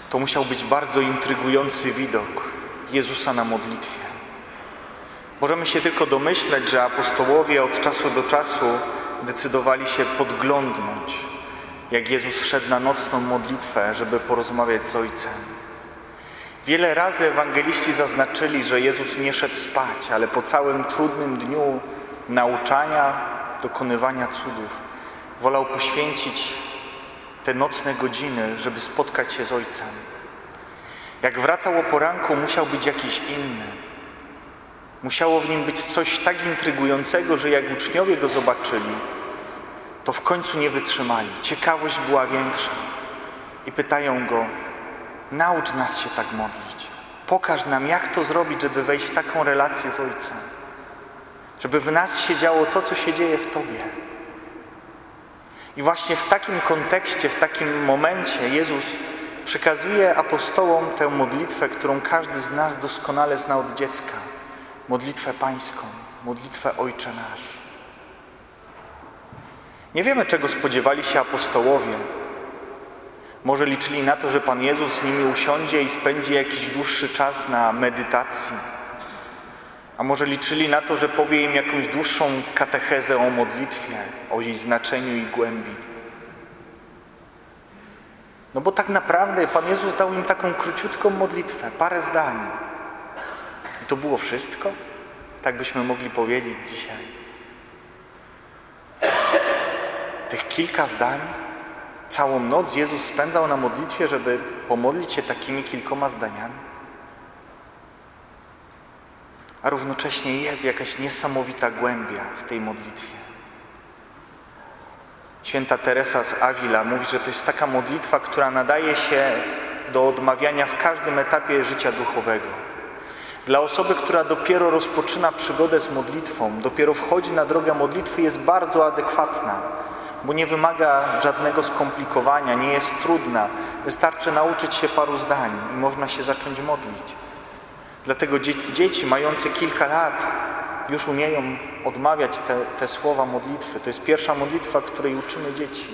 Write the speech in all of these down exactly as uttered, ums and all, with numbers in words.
To musiał być bardzo intrygujący widok Jezusa na modlitwie. Możemy się tylko domyśleć, że apostołowie od czasu do czasu decydowali się podglądnąć, jak Jezus szedł na nocną modlitwę, żeby porozmawiać z Ojcem. Wiele razy ewangeliści zaznaczyli, że Jezus nie szedł spać, ale po całym trudnym dniu nauczania, dokonywania cudów, wolał poświęcić te nocne godziny, żeby spotkać się z Ojcem. Jak wracał o poranku, musiał być jakiś inny. Musiało w nim być coś tak intrygującego, że jak uczniowie go zobaczyli, to w końcu nie wytrzymali. Ciekawość była większa. I pytają go: naucz nas się tak modlić. Pokaż nam, jak to zrobić, żeby wejść w taką relację z Ojcem. Żeby w nas się działo to, co się dzieje w Tobie. I właśnie w takim kontekście, w takim momencie Jezus przekazuje apostołom tę modlitwę, którą każdy z nas doskonale zna od dziecka. Modlitwę pańską, modlitwę Ojcze nasz. Nie wiemy, czego spodziewali się apostołowie. Może liczyli na to, że Pan Jezus z nimi usiądzie i spędzi jakiś dłuższy czas na medytacji. A może liczyli na to, że powie im jakąś dłuższą katechezę o modlitwie, o jej znaczeniu i głębi. No bo tak naprawdę Pan Jezus dał im taką króciutką modlitwę, parę zdań. I to było wszystko? Tak byśmy mogli powiedzieć dzisiaj. Tych kilka zdań, całą noc Jezus spędzał na modlitwie, żeby pomodlić się takimi kilkoma zdaniami. A równocześnie jest jakaś niesamowita głębia w tej modlitwie. Święta Teresa z Avila mówi, że to jest taka modlitwa, która nadaje się do odmawiania w każdym etapie życia duchowego. Dla osoby, która dopiero rozpoczyna przygodę z modlitwą, dopiero wchodzi na drogę modlitwy, jest bardzo adekwatna, bo nie wymaga żadnego skomplikowania, nie jest trudna. Wystarczy nauczyć się paru zdań i można się zacząć modlić. Dlatego dzie- dzieci mające kilka lat już umieją odmawiać te, te słowa modlitwy. To jest pierwsza modlitwa, której uczymy dzieci.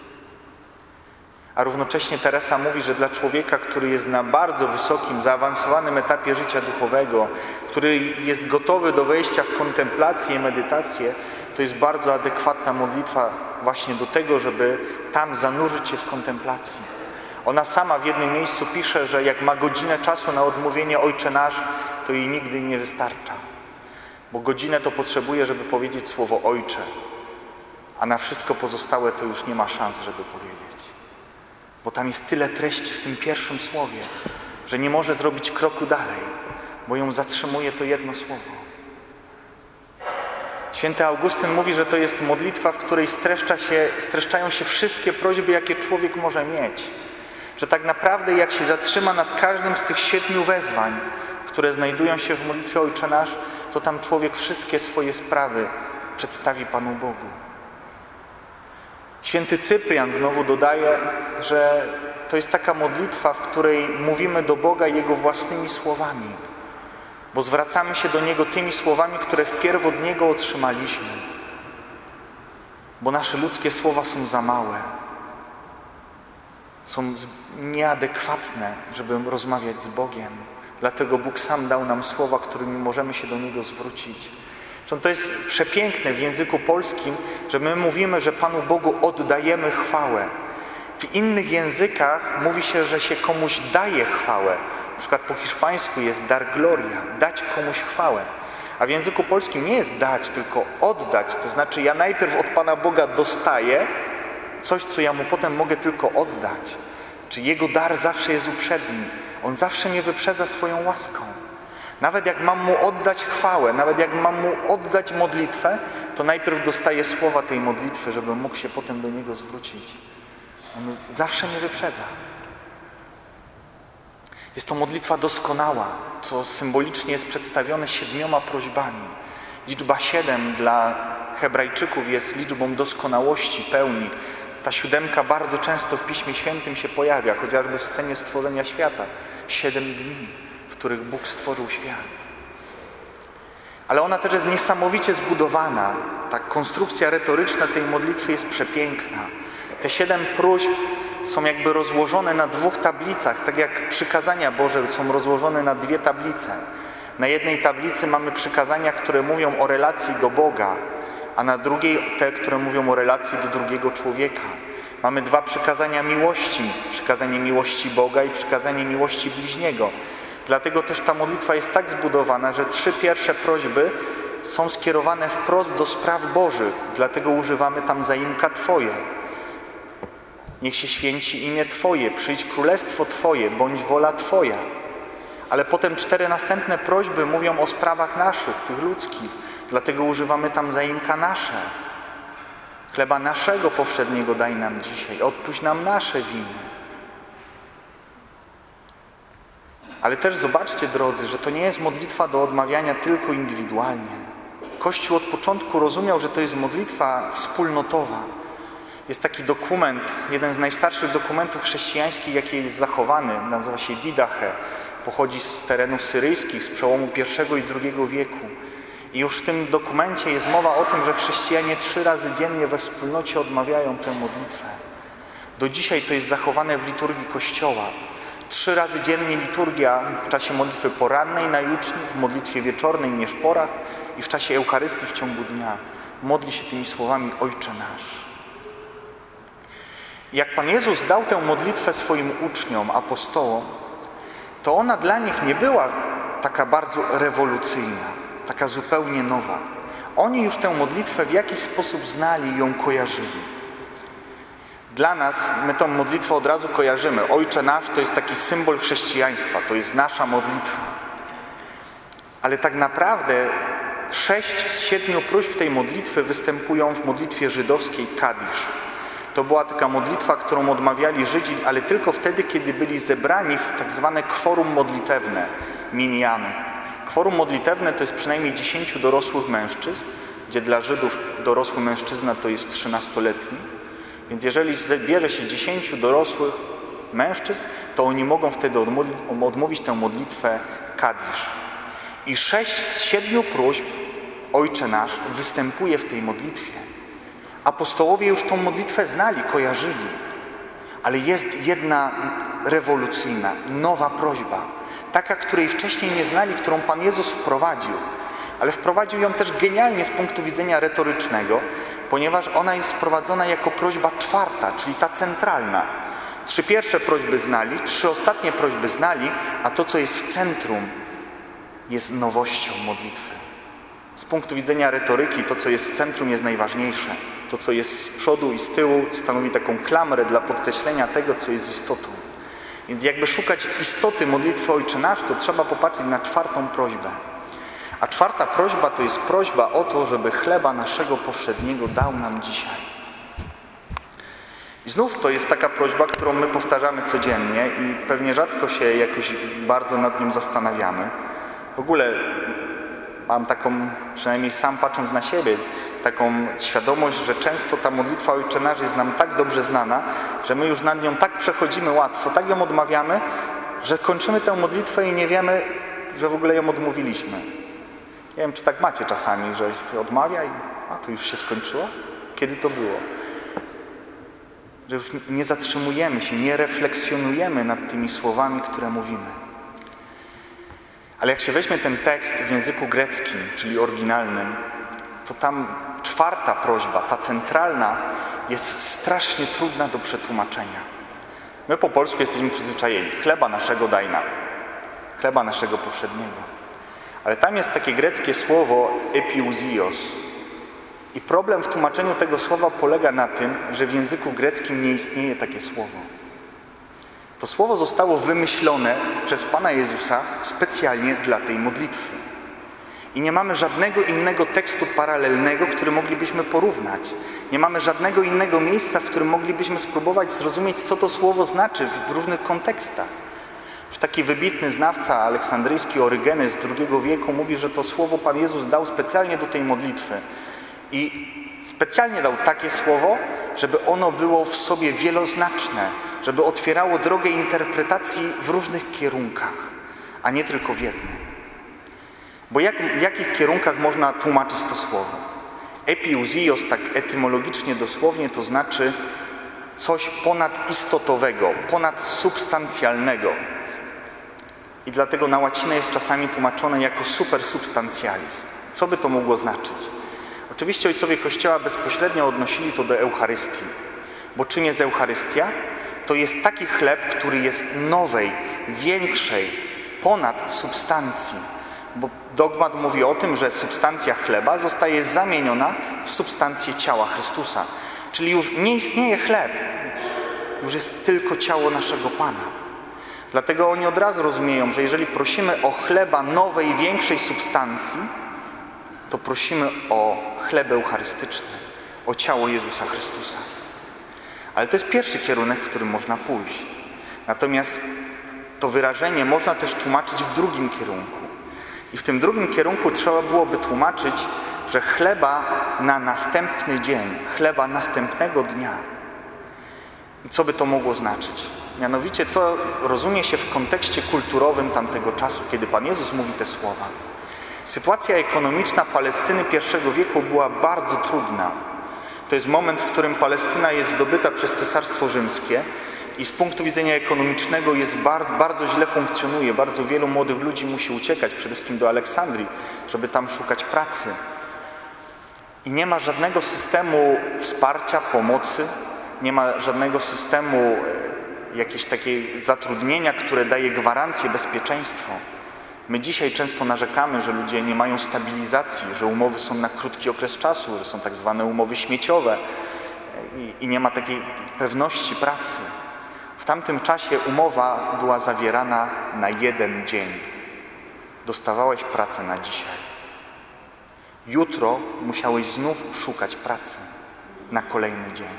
A równocześnie Teresa mówi, że dla człowieka, który jest na bardzo wysokim, zaawansowanym etapie życia duchowego, który jest gotowy do wejścia w kontemplację i medytację, to jest bardzo adekwatna modlitwa właśnie do tego, żeby tam zanurzyć się w kontemplacji. Ona sama w jednym miejscu pisze, że jak ma godzinę czasu na odmówienie Ojcze Nasz, to jej nigdy nie wystarcza. Bo godzinę to potrzebuje, żeby powiedzieć słowo Ojcze, a na wszystko pozostałe to już nie ma szans, żeby powiedzieć. Bo tam jest tyle treści w tym pierwszym słowie, że nie może zrobić kroku dalej, bo ją zatrzymuje to jedno słowo. Święty Augustyn mówi, że to jest modlitwa, w której streszcza się, streszczają się wszystkie prośby, jakie człowiek może mieć. Że tak naprawdę jak się zatrzyma nad każdym z tych siedmiu wezwań, które znajdują się w modlitwie Ojcze Nasz, to tam człowiek wszystkie swoje sprawy przedstawi Panu Bogu. Święty Cyprian znowu dodaje, że to jest taka modlitwa, w której mówimy do Boga Jego własnymi słowami, bo zwracamy się do Niego tymi słowami, które wpierw od Niego otrzymaliśmy, bo nasze ludzkie słowa są za małe, są nieadekwatne, żeby rozmawiać z Bogiem. Dlatego Bóg sam dał nam słowa, którymi możemy się do Niego zwrócić. To jest przepiękne w języku polskim, że my mówimy, że Panu Bogu oddajemy chwałę. W innych językach mówi się, że się komuś daje chwałę. Na przykład po hiszpańsku jest dar gloria, dać komuś chwałę. A w języku polskim nie jest dać, tylko oddać. To znaczy ja najpierw od Pana Boga dostaję coś, co ja Mu potem mogę tylko oddać. Czy Jego dar zawsze jest uprzedni. On zawsze mnie wyprzedza swoją łaską. Nawet jak mam Mu oddać chwałę, nawet jak mam Mu oddać modlitwę, to najpierw dostaję słowa tej modlitwy, żebym mógł się potem do Niego zwrócić. On zawsze mnie wyprzedza. Jest to modlitwa doskonała, co symbolicznie jest przedstawione siedmioma prośbami. Liczba siedem dla Hebrajczyków jest liczbą doskonałości, pełni. Ta siódemka bardzo często w Piśmie Świętym się pojawia, chociażby w scenie stworzenia świata. Siedem dni, w których Bóg stworzył świat. Ale ona też jest niesamowicie zbudowana. Ta konstrukcja retoryczna tej modlitwy jest przepiękna. Te siedem próśb są jakby rozłożone na dwóch tablicach, tak jak przykazania Boże są rozłożone na dwie tablice. Na jednej tablicy mamy przykazania, które mówią o relacji do Boga, a na drugiej te, które mówią o relacji do drugiego człowieka. Mamy dwa przykazania miłości, przykazanie miłości Boga i przykazanie miłości bliźniego. Dlatego też ta modlitwa jest tak zbudowana, że trzy pierwsze prośby są skierowane wprost do spraw Bożych, dlatego używamy tam zaimka Twoje. Niech się święci imię Twoje, przyjdź królestwo Twoje, bądź wola Twoja. Ale potem cztery następne prośby mówią o sprawach naszych, tych ludzkich, dlatego używamy tam zaimka nasze. Chleba naszego powszedniego daj nam dzisiaj, odpuść nam nasze winy. Ale też zobaczcie, drodzy, że to nie jest modlitwa do odmawiania tylko indywidualnie. Kościół od początku rozumiał, że to jest modlitwa wspólnotowa. Jest taki dokument, jeden z najstarszych dokumentów chrześcijańskich, jaki jest zachowany, nazywa się Didache. Pochodzi z terenów syryjskich, z przełomu pierwszego i drugiego wieku. I już w tym dokumencie jest mowa o tym, że chrześcijanie trzy razy dziennie we wspólnocie odmawiają tę modlitwę. Do dzisiaj to jest zachowane w liturgii Kościoła. Trzy razy dziennie liturgia w czasie modlitwy porannej na juczni, w modlitwie wieczornej, mieszporach i w czasie Eucharystii w ciągu dnia modli się tymi słowami Ojcze nasz. Jak Pan Jezus dał tę modlitwę swoim uczniom, apostołom, to ona dla nich nie była taka bardzo rewolucyjna, taka zupełnie nowa. Oni już tę modlitwę w jakiś sposób znali i ją kojarzyli. Dla nas, my tą modlitwę od razu kojarzymy. Ojcze nasz to jest taki symbol chrześcijaństwa, to jest nasza modlitwa. Ale tak naprawdę sześć z siedmiu próśb tej modlitwy występują w modlitwie żydowskiej Kadisz. To była taka modlitwa, którą odmawiali Żydzi, ale tylko wtedy, kiedy byli zebrani w tak zwane kworum modlitewne, minjany. Kworum modlitewne to jest przynajmniej dziesięciu dorosłych mężczyzn, gdzie dla Żydów dorosły mężczyzna to jest trzynastoletni. Więc jeżeli zbierze się dziesięciu dorosłych mężczyzn, to oni mogą wtedy odmówić, odmówić tę modlitwę Kadisz. I sześć z siedmiu próśb Ojcze nasz występuje w tej modlitwie. Apostołowie już tą modlitwę znali, kojarzyli. Ale jest jedna rewolucyjna, nowa prośba. Taka, której wcześniej nie znali, którą Pan Jezus wprowadził. Ale wprowadził ją też genialnie z punktu widzenia retorycznego, ponieważ ona jest wprowadzona jako prośba czwarta, czyli ta centralna. Trzy pierwsze prośby znali, trzy ostatnie prośby znali, a to, co jest w centrum, jest nowością modlitwy. Z punktu widzenia retoryki, to, co jest w centrum, jest najważniejsze. To, co jest z przodu i z tyłu, stanowi taką klamrę dla podkreślenia tego, co jest istotą. Więc jakby szukać istoty modlitwy Ojcze Nasz, to trzeba popatrzeć na czwartą prośbę. A czwarta prośba to jest prośba o to, żeby chleba naszego powszedniego dał nam dzisiaj. I znów to jest taka prośba, którą my powtarzamy codziennie i pewnie rzadko się jakoś bardzo nad nią zastanawiamy. W ogóle mam taką, przynajmniej sam patrząc na siebie, taką świadomość, że często ta modlitwa Ojcze Nasz jest nam tak dobrze znana, że my już nad nią tak przechodzimy łatwo, tak ją odmawiamy, że kończymy tę modlitwę i nie wiemy, że w ogóle ją odmówiliśmy. Nie wiem, czy tak macie czasami, że się odmawia i a, to już się skończyło? Kiedy to było? Że już nie zatrzymujemy się, nie refleksjonujemy nad tymi słowami, które mówimy. Ale jak się weźmie ten tekst w języku greckim, czyli oryginalnym, to tam czwarta prośba, ta centralna, jest strasznie trudna do przetłumaczenia. My po polsku jesteśmy przyzwyczajeni. Chleba naszego daj nam. Chleba naszego powszedniego. Ale tam jest takie greckie słowo epiousios. I problem w tłumaczeniu tego słowa polega na tym, że w języku greckim nie istnieje takie słowo. To słowo zostało wymyślone przez Pana Jezusa specjalnie dla tej modlitwy. I nie mamy żadnego innego tekstu paralelnego, który moglibyśmy porównać. Nie mamy żadnego innego miejsca, w którym moglibyśmy spróbować zrozumieć, co to słowo znaczy w różnych kontekstach. Już taki wybitny znawca aleksandryjski Orygenes z drugiego wieku mówi, że to słowo Pan Jezus dał specjalnie do tej modlitwy. I specjalnie dał takie słowo, żeby ono było w sobie wieloznaczne, żeby otwierało drogę interpretacji w różnych kierunkach, a nie tylko w jednym. Bo jak, w jakich kierunkach można tłumaczyć to słowo? Epiousios, tak etymologicznie dosłownie, to znaczy coś ponadistotowego, ponadsubstancjalnego. I dlatego na łacinę jest czasami tłumaczone jako supersubstancjalizm. Co by to mogło znaczyć? Oczywiście ojcowie Kościoła bezpośrednio odnosili to do Eucharystii. Bo czym jest Eucharystia? To jest taki chleb, który jest nowej, większej, ponad substancji. Bo dogmat mówi o tym, że substancja chleba zostaje zamieniona w substancję ciała Chrystusa. Czyli już nie istnieje chleb, już jest tylko ciało naszego Pana. Dlatego oni od razu rozumieją, że jeżeli prosimy o chleba nowej, większej substancji, to prosimy o chleb eucharystyczny, o ciało Jezusa Chrystusa. Ale to jest pierwszy kierunek, w którym można pójść. Natomiast to wyrażenie można też tłumaczyć w drugim kierunku. I w tym drugim kierunku trzeba byłoby tłumaczyć, że chleba na następny dzień, chleba następnego dnia. I co by to mogło znaczyć? Mianowicie to rozumie się w kontekście kulturowym tamtego czasu, kiedy Pan Jezus mówi te słowa. Sytuacja ekonomiczna Palestyny pierwszego wieku była bardzo trudna. To jest moment, w którym Palestyna jest zdobyta przez Cesarstwo Rzymskie i z punktu widzenia ekonomicznego jest bar, bardzo źle funkcjonuje. Bardzo wielu młodych ludzi musi uciekać, przede wszystkim do Aleksandrii, żeby tam szukać pracy. I nie ma żadnego systemu wsparcia, pomocy, nie ma żadnego systemu jakiegoś takiego zatrudnienia, które daje gwarancję, bezpieczeństwo. My dzisiaj często narzekamy, że ludzie nie mają stabilizacji, że umowy są na krótki okres czasu, że są tak zwane umowy śmieciowe i, i nie ma takiej pewności pracy. W tamtym czasie umowa była zawierana na jeden dzień. Dostawałeś pracę na dzisiaj. Jutro musiałeś znów szukać pracy na kolejny dzień.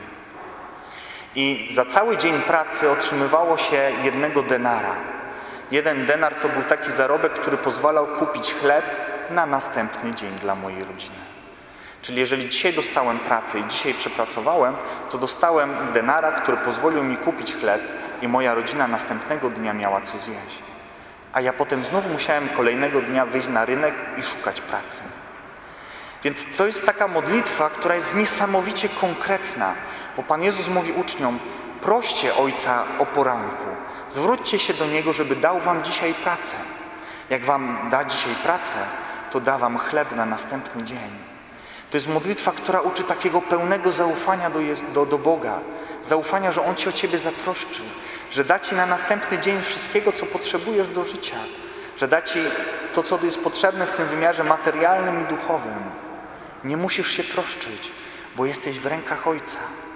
I za cały dzień pracy otrzymywało się jednego denara. Jeden denar to był taki zarobek, który pozwalał kupić chleb na następny dzień dla mojej rodziny. Czyli jeżeli dzisiaj dostałem pracę i dzisiaj przepracowałem, to dostałem denara, który pozwolił mi kupić chleb i moja rodzina następnego dnia miała co zjeść. A ja potem znowu musiałem kolejnego dnia wyjść na rynek i szukać pracy. Więc to jest taka modlitwa, która jest niesamowicie konkretna, bo Pan Jezus mówi uczniom: proście Ojca o poranku, zwróćcie się do Niego, żeby dał wam dzisiaj pracę. Jak wam da dzisiaj pracę, to da wam chleb na następny dzień. To jest modlitwa, która uczy takiego pełnego zaufania do, do, do Boga. Zaufania, że On się o ciebie zatroszczy, że da ci na następny dzień wszystkiego, co potrzebujesz do życia, że da ci to, co jest potrzebne w tym wymiarze materialnym i duchowym. Nie musisz się troszczyć, bo jesteś w rękach Ojca.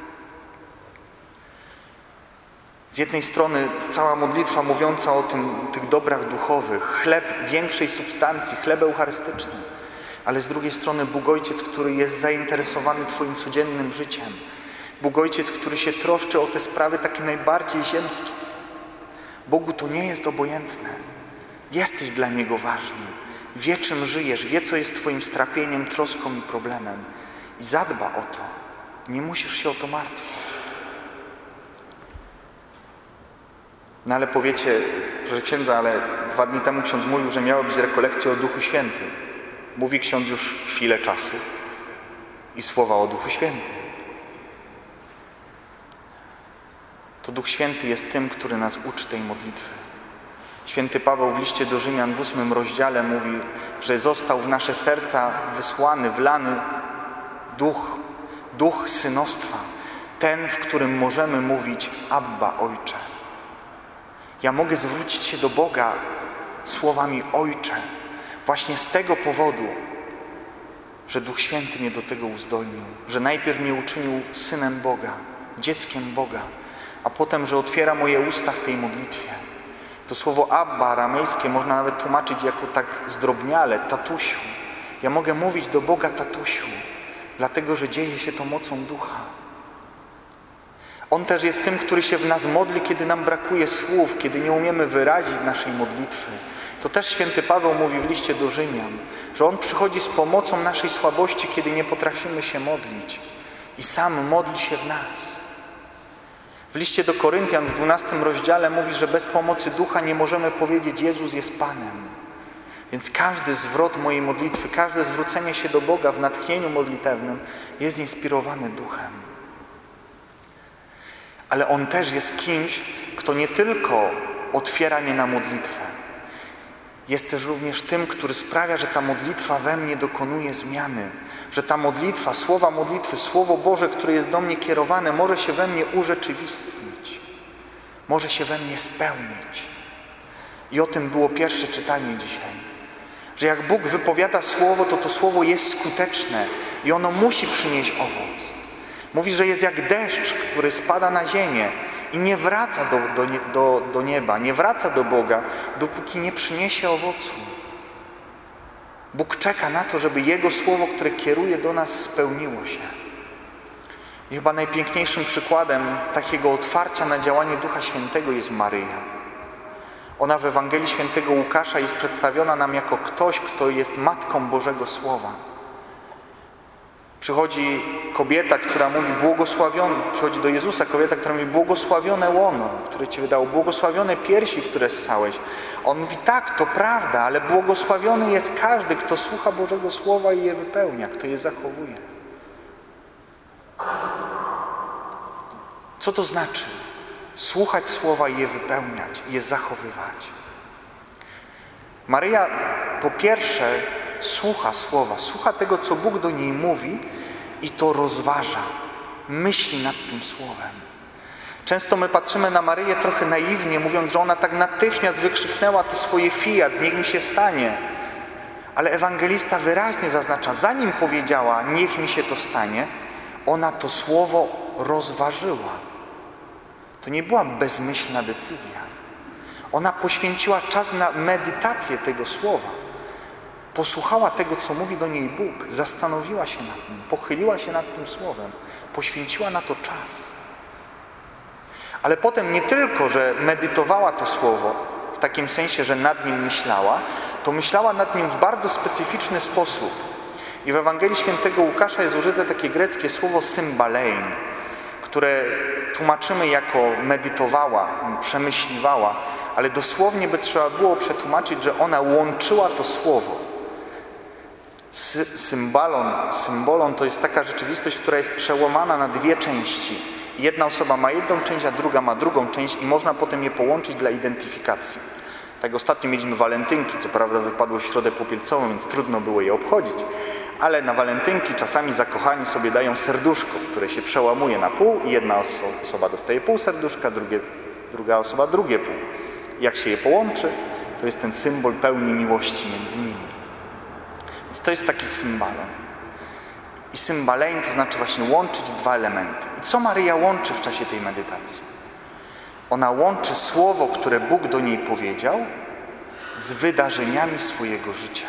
Z jednej strony cała modlitwa mówiąca o tym, tych dobrach duchowych, chleb większej substancji, chleb eucharystyczny, ale z drugiej strony Bóg Ojciec, który jest zainteresowany twoim codziennym życiem. Bóg Ojciec, który się troszczy o te sprawy takie najbardziej ziemskie. Bogu to nie jest obojętne. Jesteś dla Niego ważny. Wie, czym żyjesz, wie, co jest twoim strapieniem, troską i problemem. I zadba o to. Nie musisz się o to martwić. No ale powiecie, że księdza, ale dwa dni temu ksiądz mówił, że miała być rekolekcja o Duchu Świętym. Mówi ksiądz już chwilę czasu i słowa o Duchu Świętym. To Duch Święty jest tym, który nas uczy tej modlitwy. Święty Paweł w liście do Rzymian w ósmym rozdziale mówi, że został w nasze serca wysłany, wlany Duch, Duch synostwa. Ten, w którym możemy mówić: Abba, Ojcze. Ja mogę zwrócić się do Boga słowami Ojcze właśnie z tego powodu, że Duch Święty mnie do tego uzdolnił, że najpierw mnie uczynił synem Boga, dzieckiem Boga, a potem, że otwiera moje usta w tej modlitwie. To słowo Abba aramejskie można nawet tłumaczyć jako tak zdrobniale, tatusiu. Ja mogę mówić do Boga tatusiu, dlatego, że dzieje się to mocą Ducha. On też jest tym, który się w nas modli, kiedy nam brakuje słów, kiedy nie umiemy wyrazić naszej modlitwy. To też święty Paweł mówi w liście do Rzymian, że On przychodzi z pomocą naszej słabości, kiedy nie potrafimy się modlić. I sam modli się w nas. W liście do Koryntian w dwunastym rozdziale mówi, że bez pomocy Ducha nie możemy powiedzieć: Jezus jest Panem. Więc każdy zwrot mojej modlitwy, każde zwrócenie się do Boga w natchnieniu modlitewnym jest inspirowane Duchem. ale On też jest kimś, kto nie tylko otwiera mnie na modlitwę, jest też również tym, który sprawia, że ta modlitwa we mnie dokonuje zmiany, że ta modlitwa, słowa modlitwy, Słowo Boże, które jest do mnie kierowane, może się we mnie urzeczywistnić, może się we mnie spełnić. I o tym było pierwsze czytanie dzisiaj, że jak Bóg wypowiada Słowo, to to Słowo jest skuteczne i ono musi przynieść owoc. Mówi, że jest jak deszcz, który spada na ziemię i nie wraca do, do, do, do nieba, nie wraca do Boga, dopóki nie przyniesie owocu. Bóg czeka na to, żeby Jego Słowo, które kieruje do nas, spełniło się. I chyba najpiękniejszym przykładem takiego otwarcia na działanie Ducha Świętego jest Maryja. Ona w Ewangelii Świętego Łukasza jest przedstawiona nam jako ktoś, kto jest Matką Bożego Słowa. Przychodzi kobieta, która mówi błogosławiony, przychodzi do Jezusa kobieta, która mówi błogosławione łono, które Ci wydało, błogosławione piersi, które ssałeś. On mówi tak, to prawda, ale błogosławiony jest każdy, kto słucha Bożego Słowa i je wypełnia, kto je zachowuje. Co to znaczy? Słuchać Słowa i je wypełniać, i je zachowywać. Maryja po pierwsze słucha Słowa, słucha tego, co Bóg do niej mówi i to rozważa, myśli nad tym Słowem. Często my patrzymy na Maryję trochę naiwnie, mówiąc, że ona tak natychmiast wykrzyknęła to swoje fiat, niech mi się stanie. Ale ewangelista wyraźnie zaznacza, zanim powiedziała, niech mi się to stanie, ona to Słowo rozważyła. To nie była bezmyślna decyzja. Ona poświęciła czas na medytację tego Słowa. Posłuchała tego, co mówi do niej Bóg, zastanowiła się nad nim, pochyliła się nad tym Słowem, poświęciła na to czas. Ale potem nie tylko, że medytowała to Słowo, w takim sensie, że nad nim myślała, to myślała nad nim w bardzo specyficzny sposób. I w Ewangelii Świętego Łukasza jest użyte takie greckie słowo symbalein, które tłumaczymy jako medytowała, przemyśliwała, ale dosłownie by trzeba było przetłumaczyć, że ona łączyła to Słowo. Sy symbolon, symbolon to jest taka rzeczywistość, która jest przełamana na dwie części. Jedna osoba ma jedną część, a druga ma drugą część i można potem je połączyć dla identyfikacji. Tak ostatnio mieliśmy walentynki, co prawda wypadło w środę popielcową, więc trudno było je obchodzić. Ale na walentynki czasami zakochani sobie dają serduszko, które się przełamuje na pół i jedna oso osoba dostaje pół serduszka, drugie, druga osoba drugie pół. Jak się je połączy, to jest ten symbol pełni miłości między nimi. Więc to jest taki symbalon. I symbalein to znaczy właśnie łączyć dwa elementy. I co Maryja łączy w czasie tej medytacji? Ona łączy Słowo, które Bóg do niej powiedział, z wydarzeniami swojego życia.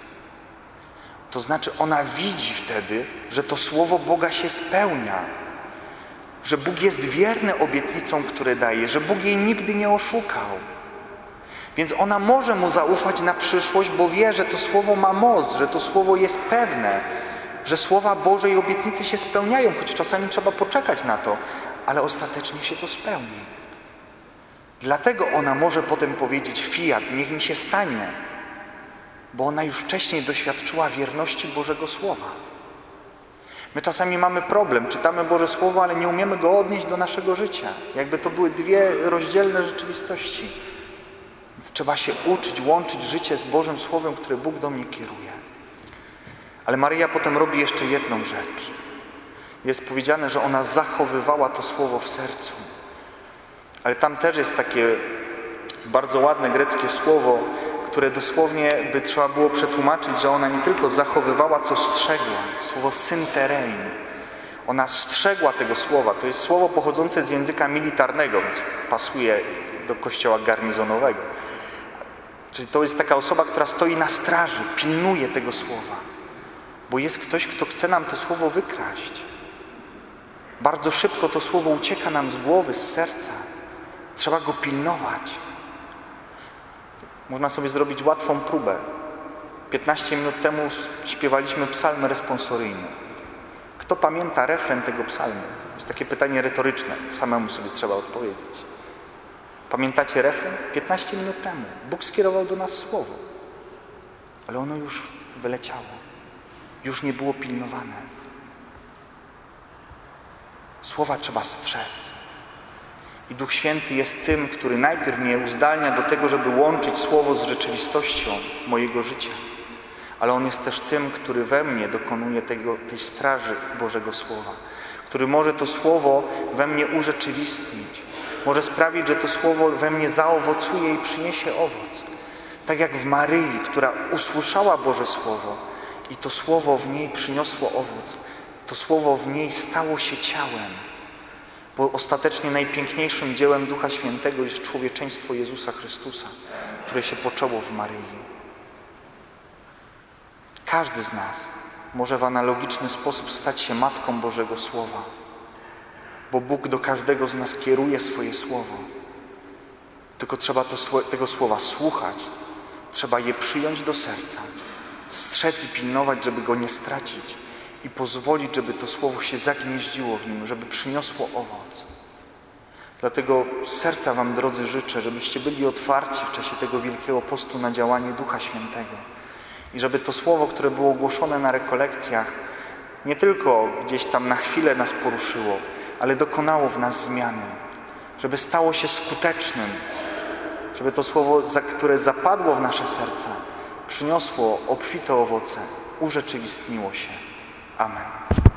To znaczy ona widzi wtedy, że to Słowo Boga się spełnia, że Bóg jest wierny obietnicom, które daje, że Bóg jej nigdy nie oszukał. Więc ona może Mu zaufać na przyszłość, bo wie, że to Słowo ma moc, że to Słowo jest pewne, że Słowa Boże i obietnice się spełniają, choć czasami trzeba poczekać na to, ale ostatecznie się to spełni. Dlatego ona może potem powiedzieć fiat, niech mi się stanie, bo ona już wcześniej doświadczyła wierności Bożego Słowa. My czasami mamy problem, czytamy Boże Słowo, ale nie umiemy go odnieść do naszego życia. Jakby to były dwie rozdzielne rzeczywistości. Więc trzeba się uczyć, łączyć życie z Bożym Słowem, które Bóg do mnie kieruje. Ale Maryja potem robi jeszcze jedną rzecz. Jest powiedziane, że ona zachowywała to Słowo w sercu. Ale tam też jest takie bardzo ładne greckie słowo, które dosłownie by trzeba było przetłumaczyć, że ona nie tylko zachowywała, co strzegła. Słowo synterein. Ona strzegła tego słowa. To jest słowo pochodzące z języka militarnego, więc pasuje do kościoła garnizonowego. Czyli to jest taka osoba, która stoi na straży, pilnuje tego słowa. Bo jest ktoś, kto chce nam to słowo wykraść. Bardzo szybko to słowo ucieka nam z głowy, z serca. Trzeba go pilnować. Można sobie zrobić łatwą próbę. piętnaście minut temu śpiewaliśmy psalm responsoryjny. Kto pamięta refren tego psalmu? To jest takie pytanie retoryczne. Samemu sobie trzeba odpowiedzieć. Pamiętacie refren? piętnaście minut temu. Bóg skierował do nas słowo. Ale ono już wyleciało. Już nie było pilnowane. Słowa trzeba strzec. I Duch Święty jest tym, który najpierw mnie uzdalnia do tego, żeby łączyć Słowo z rzeczywistością mojego życia. Ale On jest też tym, który we mnie dokonuje tego, tej straży Bożego Słowa, który może to Słowo we mnie urzeczywistnić, może sprawić, że to Słowo we mnie zaowocuje i przyniesie owoc. Tak jak w Maryi, która usłyszała Boże Słowo i to Słowo w niej przyniosło owoc. To Słowo w niej stało się ciałem. Bo ostatecznie najpiękniejszym dziełem Ducha Świętego jest człowieczeństwo Jezusa Chrystusa, które się poczęło w Maryi. Każdy z nas może w analogiczny sposób stać się matką Bożego Słowa, bo Bóg do każdego z nas kieruje swoje Słowo. Tylko trzeba to, tego Słowa słuchać, trzeba je przyjąć do serca, strzec i pilnować, żeby go nie stracić i pozwolić, żeby to Słowo się zagnieździło w nim, żeby przyniosło owoc. Dlatego z serca Wam, drodzy, życzę, żebyście byli otwarci w czasie tego Wielkiego Postu na działanie Ducha Świętego. I żeby to Słowo, które było głoszone na rekolekcjach, nie tylko gdzieś tam na chwilę nas poruszyło, ale dokonało w nas zmiany. Żeby stało się skutecznym. Żeby to Słowo, które zapadło w nasze serca, przyniosło obfite owoce, urzeczywistniło się. Amen.